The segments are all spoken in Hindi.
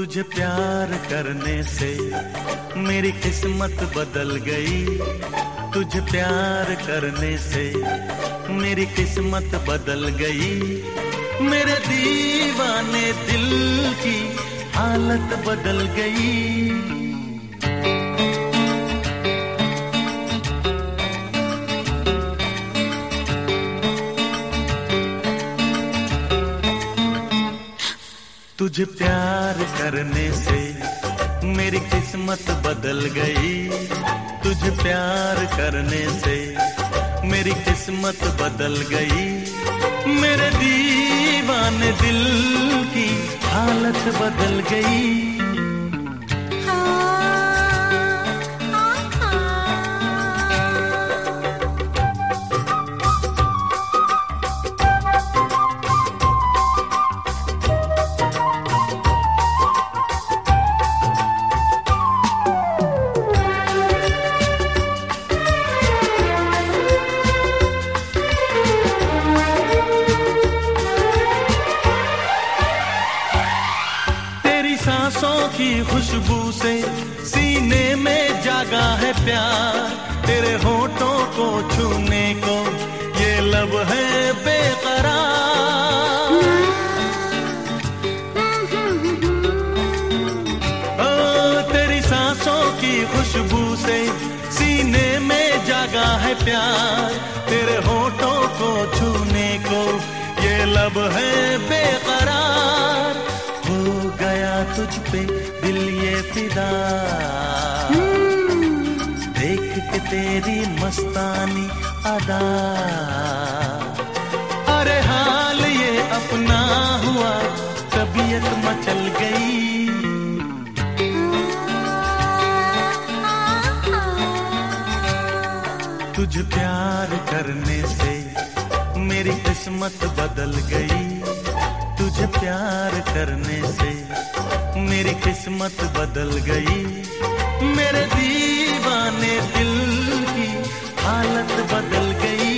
तुझे प्यार करने से मेरी किस्मत बदल गई। तुझे प्यार करने से मेरी किस्मत बदल गई। मेरे दीवाने दिल की हालत बदल गई। तुझे प्यार करने से मेरी किस्मत बदल गई। तुझे प्यार करने से मेरी किस्मत बदल गई। मेरे दीवाने दिल की हालत बदल गई। सांसों की खुशबू से सीने में जागा है प्यार। तेरे होठों को छूने को ये लब है बेकरार। ओ तेरी सांसों की खुशबू से सीने में जागा है प्यार। तेरे होठों को छूने को ये लब है बेकरार। हो गया तुझ पे दिल ये फिदा, देख के तेरी मस्तानी अदा। अरे हाल ये अपना हुआ, तबीयत मचल गई। तुझे प्यार करने से मेरी किस्मत बदल गई। तुझे प्यार करने से मेरी किस्मत बदल गई। मेरे दीवाने दिल की हालत बदल गई।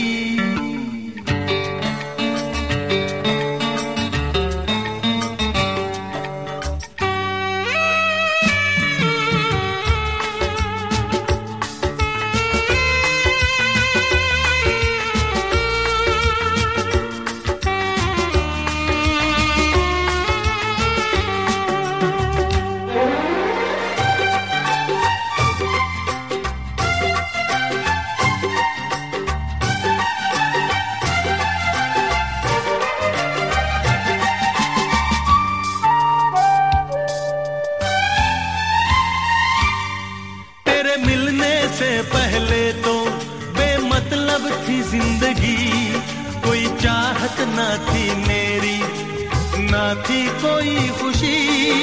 मिलने से पहले तो बेमतलब थी जिंदगी। कोई चाहत ना थी मेरी, ना थी कोई खुशी।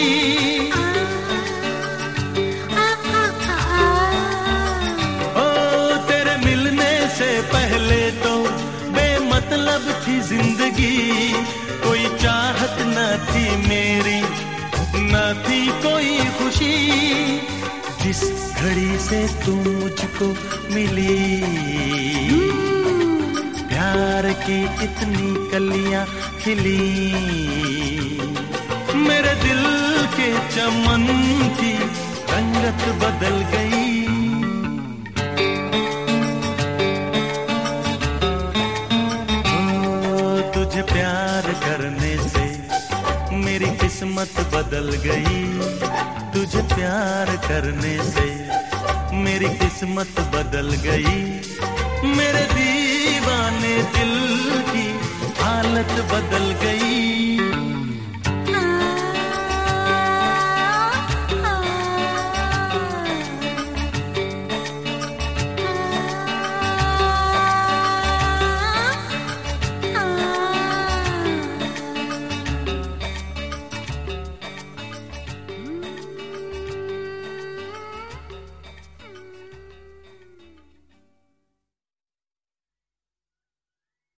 ओ तेरे मिलने से पहले तो बेमतलब थी जिंदगी। कोई चाहत ना थी मेरी, ना थी कोई खुशी। जिस घड़ी से तू मुझको मिली, प्यार की इतनी कलियां खिली। मेरे दिल के चमन की रंगत बदल गई। ओ तुझे प्यार करने से मेरी किस्मत बदल गई। तुझे प्यार करने से मेरी किस्मत बदल गई। मेरे दीवाने दिल की हालत बदल गई।